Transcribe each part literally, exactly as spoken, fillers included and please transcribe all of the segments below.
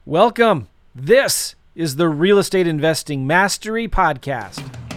Welcome. This is the Real Estate Investing Mastery Podcast.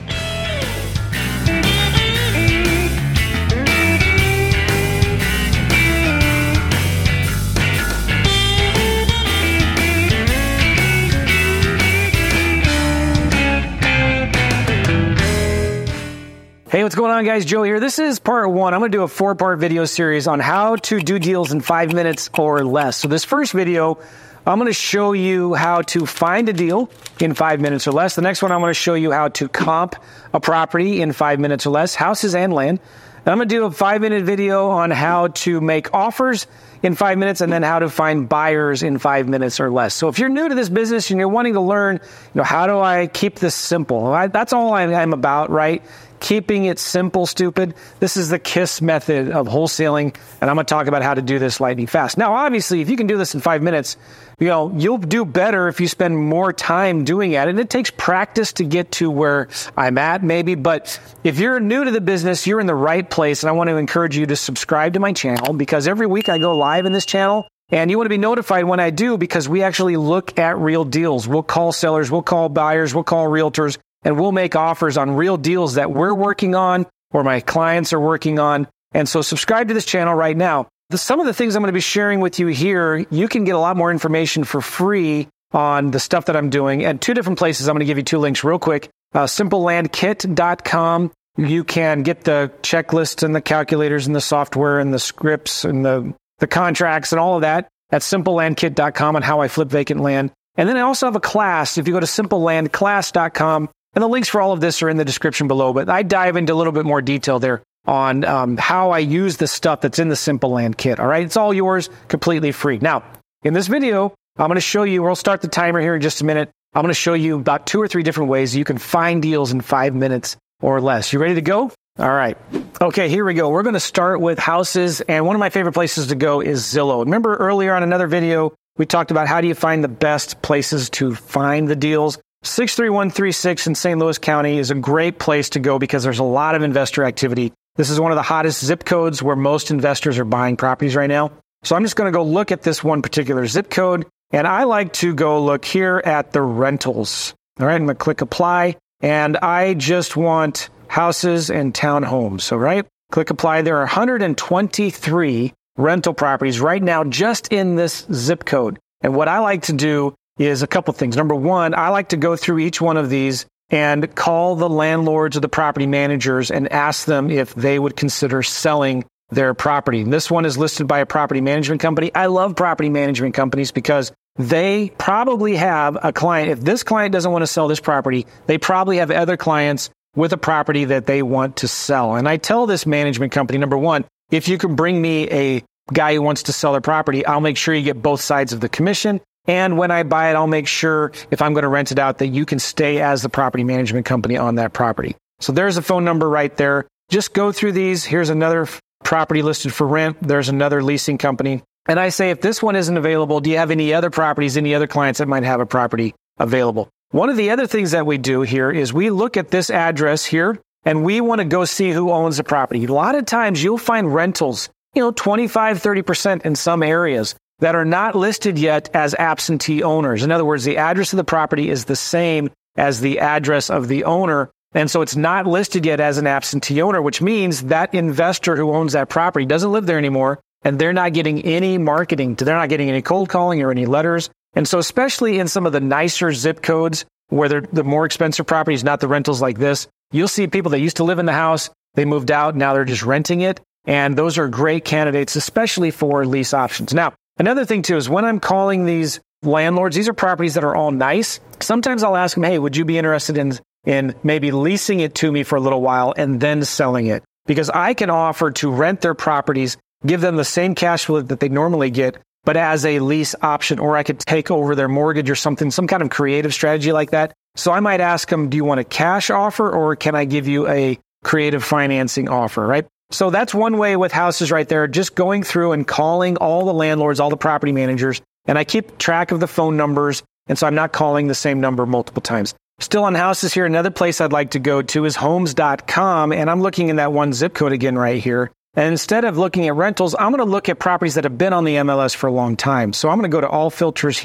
Hey, what's going on, guys? Joe here. This is part one. I'm going to do a four-part video series on how to do deals in five minutes or less. So this first video, I'm going to show you how to find a deal in five minutes or less. The next one, I'm going to show you how to comp a property in five minutes or less, houses and land. And I'm going to do a five-minute video on how to make offers in five minutes and then how to find buyers in five minutes or less. So if you're new to this business and you're wanting to learn, you know, how do I keep this simple? I, that's all I, I'm about, right? Keeping it simple, stupid. This is the KISS method of wholesaling, and I'm going to talk about how to do this lightning fast. Now, obviously, if you can do this in five minutes, you know, you'll do better if you spend more time doing it. And it takes practice to get to where I'm at, maybe. But if you're new to the business, you're in the right place, and I want to encourage you to subscribe to my channel because every week I go live in this channel. And you want to be notified when I do because we actually look at real deals. We'll call sellers, we'll call buyers, we'll call realtors, and we'll make offers on real deals that we're working on or my clients are working on. And so subscribe to this channel right now. The, some of the things I'm going to be sharing with you here, you can get a lot more information for free on the stuff that I'm doing at two different places. I'm going to give you two links real quick. Uh, simple land kit dot com. You can get the checklists and the calculators and the software and the scripts and the, the contracts and all of that at simple land kit dot com on how I flip vacant land. And then I also have a class. If you go to simple land class dot com, and the links for all of this are in the description below, but I dive into a little bit more detail there on um, how I use the stuff that's in the Simple Land Kit. All right, it's all yours, completely free. Now, in this video, I'm going to show you, we'll start the timer here in just a minute. I'm going to show you about two or three different ways you can find deals in five minutes or less. You ready to go? All right. Okay, here we go. We're going to start with houses, and one of my favorite places to go is Zillow. Remember earlier on another video, we talked about how do you find the best places to find the deals. six three one three six in Saint Louis County is a great place to go because there's a lot of investor activity. This is one of the hottest zip codes where most investors are buying properties right now. So I'm just going to go look at this one particular zip code, and I like to go look here at the rentals. All right, I'm going to click apply, and I just want houses and townhomes. All right, click apply. There are one hundred twenty-three rental properties right now just in this zip code. And what I like to do is a couple things. Number one, I like to go through each one of these and call the landlords or the property managers and ask them if they would consider selling their property. This one is listed by a property management company. I love property management companies because they probably have a client. If this client doesn't want to sell this property, they probably have other clients with a property that they want to sell. And I tell this management company, number one, if you can bring me a guy who wants to sell their property, I'll make sure you get both sides of the commission. And when I buy it, I'll make sure if I'm going to rent it out that you can stay as the property management company on that property. So there's a phone number right there. Just go through these. Here's another f- property listed for rent. There's another leasing company. And I say, if this one isn't available, do you have any other properties, any other clients that might have a property available? One of the other things that we do here is we look at this address here and we want to go see who owns the property. A lot of times you'll find rentals, you know, twenty-five, thirty percent in some areas that are not listed yet as absentee owners. In other words, the address of the property is the same as the address of the owner. And so it's not listed yet as an absentee owner, which means that investor who owns that property doesn't live there anymore, and they're not getting any marketing. They're not getting any cold calling or any letters. And so especially in some of the nicer zip codes where they're the more expensive properties, not the rentals like this, you'll see people that used to live in the house, they moved out, now they're just renting it. And those are great candidates, especially for lease options. Now, another thing, too, is when I'm calling these landlords, these are properties that are all nice. Sometimes I'll ask them, hey, would you be interested in, in maybe leasing it to me for a little while and then selling it? Because I can offer to rent their properties, give them the same cash flow that they normally get, but as a lease option, or I could take over their mortgage or something, some kind of creative strategy like that. So I might ask them, do you want a cash offer or can I give you a creative financing offer, right? So that's one way with houses right there, just going through and calling all the landlords, all the property managers, and I keep track of the phone numbers, and so I'm not calling the same number multiple times. Still on houses here, another place I'd like to go to is homes dot com, and I'm looking in that one zip code again right here. And instead of looking at rentals, I'm going to look at properties that have been on the M L S for a long time. So I'm going to go to all filters here,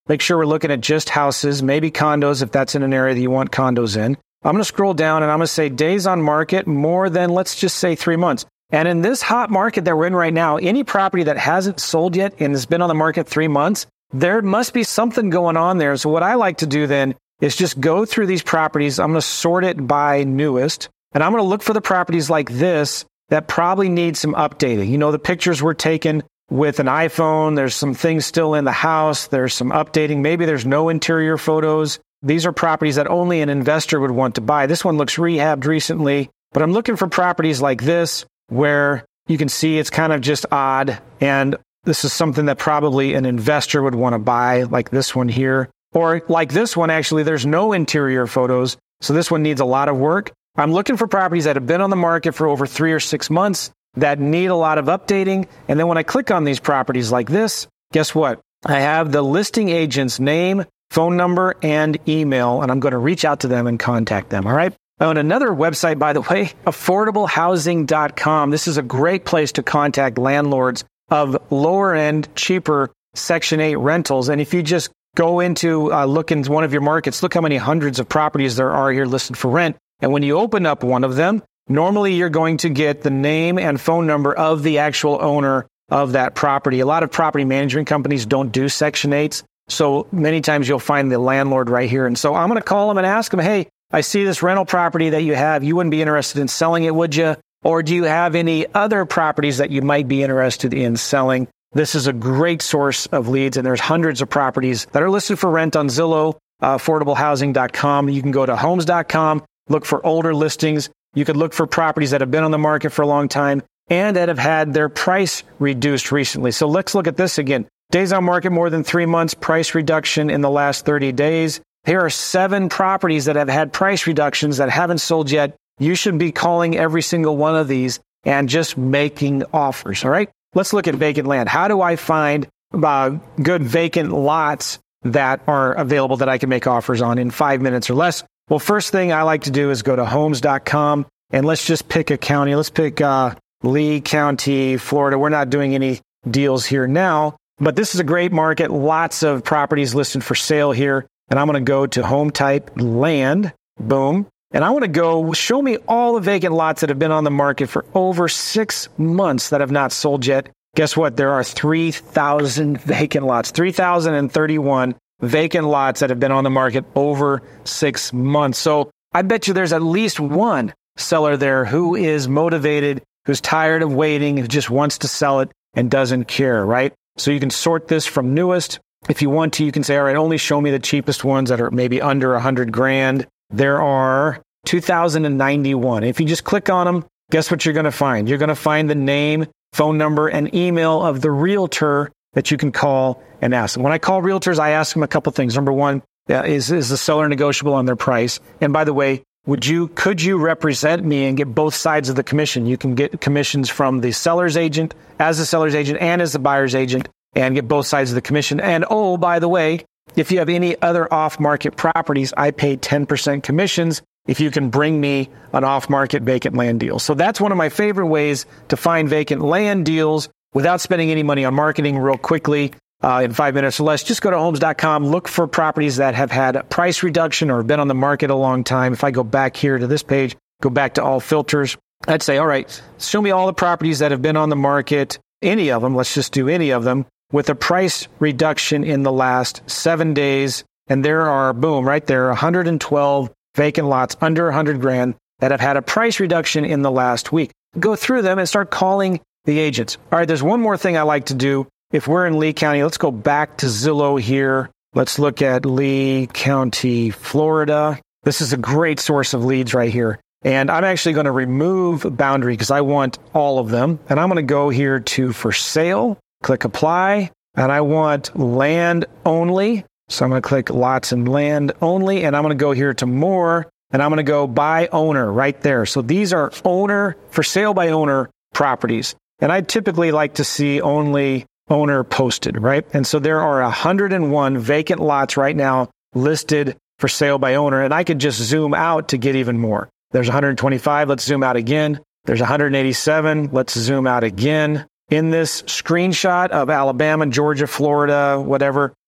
Make sure we're looking at just houses, maybe condos if that's in an area that you want condos in. I'm going to scroll down and I'm going to say days on market more than, let's just say three months. And in this hot market that we're in right now, any property that hasn't sold yet and has been on the market three months, there must be something going on there. So what I like to do then is just go through these properties. I'm going to sort it by newest, and I'm going to look for the properties like this that probably need some updating. You know, the pictures were taken with an iPhone. There's some things still in the house. There's some updating. Maybe there's no interior photos. These are properties that only an investor would want to buy. This one looks rehabbed recently, but I'm looking for properties like this where you can see it's kind of just odd. And this is something that probably an investor would want to buy, like this one here. Or like this one, actually, there's no interior photos. So this one needs a lot of work. I'm looking for properties that have been on the market for over three or six months that need a lot of updating. And then when I click on these properties like this, guess what? I have the listing agent's name, phone number, and email, and I'm going to reach out to them and contact them. All right. On another website, by the way, affordable housing dot com. This is a great place to contact landlords of lower end, cheaper Section eight rentals. And if you just go into, uh, look into one of your markets, look how many hundreds of properties there are here listed for rent. And when you open up one of them, normally you're going to get the name and phone number of the actual owner of that property. A lot of property management companies don't do Section eights. So many times you'll find the landlord right here. And so I'm going to call them and ask them, hey, I see this rental property that you have. You wouldn't be interested in selling it, would you? Or do you have any other properties that you might be interested in selling? This is a great source of leads, and there's hundreds of properties that are listed for rent on Zillow, uh, affordable housing dot com. You can go to homes dot com, look for older listings. You could look for properties that have been on the market for a long time and that have had their price reduced recently. So let's look at this again. Days on market more than three months, price reduction in the last thirty days. Here are seven properties that have had price reductions that haven't sold yet. You should be calling every single one of these and just making offers, all right? Let's look at vacant land. How do I find uh, good vacant lots that are available that I can make offers on in five minutes or less? Well, first thing I like to do is go to homes dot com, and let's just pick a county. Let's pick uh, Lee County, Florida. We're not doing any deals here now, but this is a great market. Lots of properties listed for sale here. And I'm going to go to home type land. Boom. And I want to go show me all the vacant lots that have been on the market for over six months that have not sold yet. Guess what? There are three thousand vacant lots, three thousand thirty-one vacant lots that have been on the market over six months. So I bet you there's at least one seller there who is motivated, who's tired of waiting, who just wants to sell it and doesn't care, right? So you can sort this from newest. If you want to, you can say, all right, only show me the cheapest ones that are maybe under a hundred grand. There are two thousand ninety-one. If you just click on them, guess what you're going to find? You're going to find the name, phone number, and email of the realtor that you can call and ask them. When I call realtors, I ask them a couple things. Number one, uh, is, is the seller negotiable on their price? And by the way, would you, could you represent me and get both sides of the commission? You can get commissions from the seller's agent, as the seller's agent, and as the buyer's agent, and get both sides of the commission. And oh, by the way, if you have any other off-market properties, I pay ten percent commissions if you can bring me an off-market vacant land deal. So that's one of my favorite ways to find vacant land deals without spending any money on marketing real quickly uh, in five minutes or less. Just go to homes dot com, look for properties that have had a price reduction or have been on the market a long time. If I go back here to this page, go back to all filters, I'd say, all right, show me all the properties that have been on the market, any of them, let's just do any of them, with a price reduction in the last seven days. And there are, boom, right there, one hundred twelve vacant lots under one hundred grand that have had a price reduction in the last week. Go through them and start calling the agents. All right, there's one more thing I like to do. If we're in Lee County, let's go back to Zillow here. Let's look at Lee County, Florida. This is a great source of leads right here. And I'm actually going to remove Boundary because I want all of them. And I'm going to go here to for sale. Click apply, and I want land only. So I'm going to click lots and land only, and I'm going to go here to more, and I'm going to go by owner right there. So these are owner, for sale by owner properties. And I typically like to see only owner posted, right? And so there are one hundred one vacant lots right now listed for sale by owner, and I could just zoom out to get even more. There's one hundred twenty-five. Let's zoom out again. There's one hundred eighty-seven. Let's zoom out again. In this screenshot of Alabama, Georgia, Florida, whatever,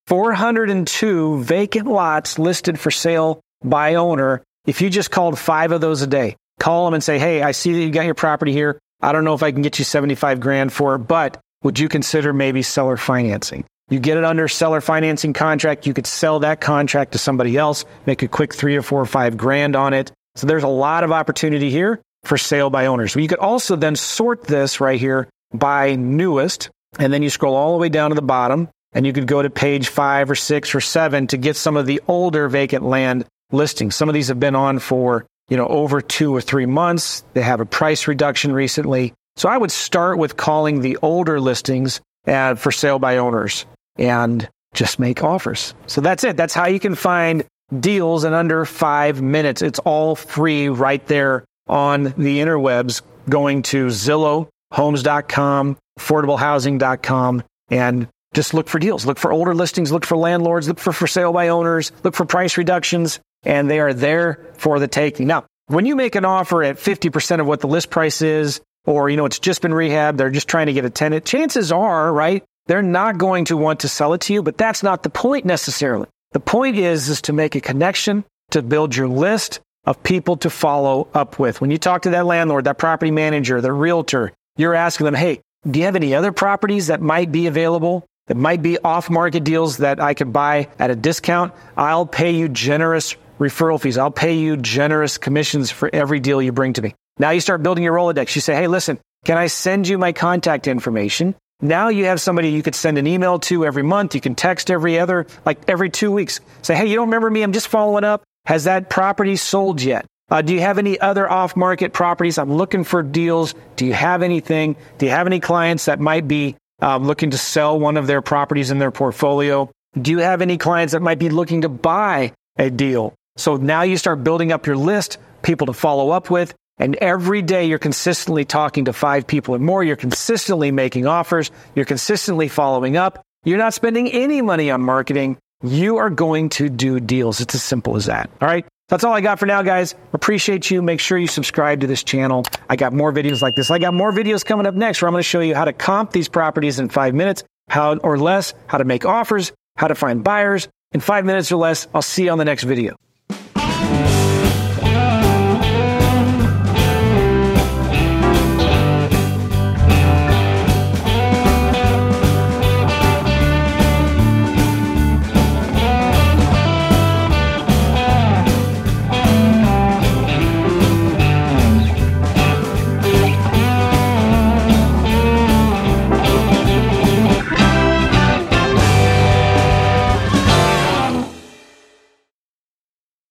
four hundred two vacant lots listed for sale by owner. If you just called five of those a day, call them and say, hey, I see that you got your property here. I don't know if I can get you seventy-five grand for it, but would you consider maybe seller financing? You get it under seller financing contract. You could sell that contract to somebody else, make a quick three or four or five grand on it. So there's a lot of opportunity here for sale by owners. You could also then sort this right here by newest, and then you scroll all the way down to the bottom, and you could go to page five or six or seven to get some of the older vacant land listings. Some of these have been on for, you know, over two or three months. They have a price reduction recently. So I would start with calling the older listings uh, for sale by owners and just make offers. So that's it. That's how you can find deals in under five minutes. It's all free right there on the interwebs, going to Zillow, homes dot com, affordable housing dot com, and just look for deals. Look for older listings, look for landlords, look for for sale by owners, look for price reductions, and they are there for the taking. Now, when you make an offer at fifty percent of what the list price is, or, you know, it's just been rehabbed, they're just trying to get a tenant, chances are, right, they're not going to want to sell it to you, but that's not the point necessarily. The point is, is to make a connection, to build your list of people to follow up with. When you talk to that landlord, that property manager, the realtor, you're asking them, hey, do you have any other properties that might be available, that might be off-market deals that I could buy at a discount? I'll pay you generous referral fees. I'll pay you generous commissions for every deal you bring to me. Now you start building your Rolodex. You say, hey, listen, can I send you my contact information? Now you have somebody you could send an email to every month. You can text every other, like every two weeks. Say, hey, you don't remember me? I'm just following up. Has that property sold yet? Uh, do you have any other off-market properties? I'm looking for deals. Do you have anything? Do you have any clients that might be um, looking to sell one of their properties in their portfolio? Do you have any clients that might be looking to buy a deal? So now you start building up your list, people to follow up with. And every day you're consistently talking to five people or more. You're consistently making offers. You're consistently following up. You're not spending any money on marketing. You are going to do deals. It's as simple as that. All right. That's all I got for now, guys. Appreciate you. Make sure you subscribe to this channel. I got more videos like this. I got more videos coming up next where I'm going to show you how to comp these properties in five minutes, how or less, how to make offers, how to find buyers in five minutes or less. I'll see you on the next video.